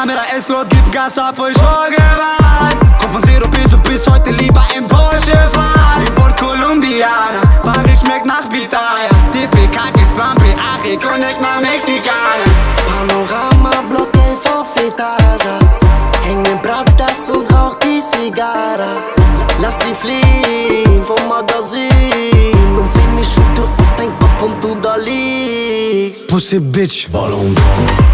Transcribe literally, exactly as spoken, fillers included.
Kamera, es läuft, gib Gas ab, euch vorgewarnt. Komm von Zero bis bis heute lieber im Porsche fahren. Import Kolumbianer, Paris schmeckt nach Vitaya. T P, Kakis, Plampe, Ache, Connect nach Mexikaner. Panorama, Block elf auf Etage. Häng mit Brattas und rauch die Zigarre. Lass sie fliehen vom Magazin. Und wenn ich schütte auf dein Kopf und du da liegst. Pussy Bitch, Ballon d'Or.